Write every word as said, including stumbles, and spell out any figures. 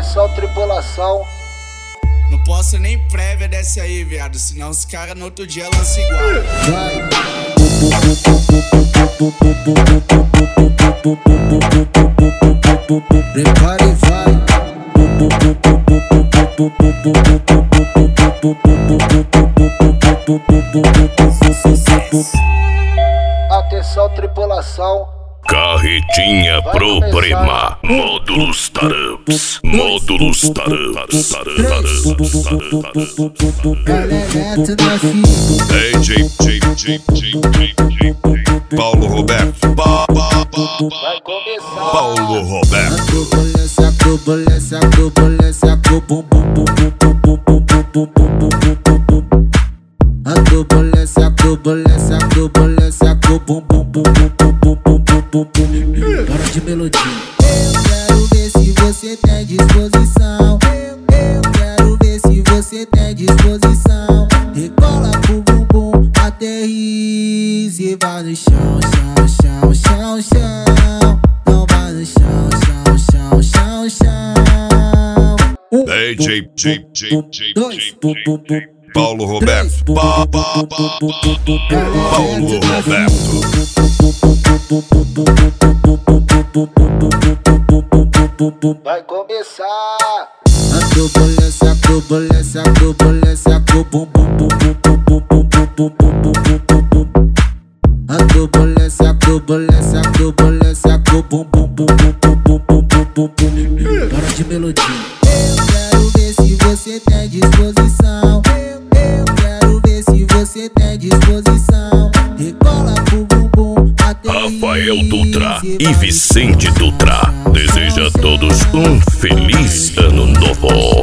Atenção, tripulação. Não posso nem prévia dessa aí, viado, senão os caras no outro dia lançam igual. Vai. Prepara e vai. Atenção, tripulação. Carretinha Problema, Módulos Taramps, Módulos Taramps, Taramps, Ei, J, J, J, J, J, J, Paulo Roberto, ba, ba, ba, Vai começar. Paulo Roberto. Turbulência, turbulência, turbulência, bum bum bum bum bum bum bum bum bum bum bum. A turbulência, turbulência, turbulência, bum bum bum bum bum bum bum bum bum bum. Bora de melodia. Eu quero ver se você tem disposição. Eu, eu quero ver se você tem disposição. Recola pro bumbum, aterrize e vai no chão, chão, chão, chão, chão. Não vai no chão, chão, chão, chão, chão. Um, Ei, J, J, J, J, dois, J, J, Paulo Roberto, ba, ba, ba, ba, Paulo Roberto. Vai começar. A turbulência, turbulência, turbulência, bum bum bum bum bum bum bum bum bum bum. A turbulência, turbulência, turbulência, bum bum bum bum bum bum bum bum bum. Bora de melodia. Eu quero ver se você tem disposição. Eu, eu quero ver se você tem disposição. Recola pro bumbum, Rafael Dutra e Vicente Dutra deseja a todos um feliz ano novo.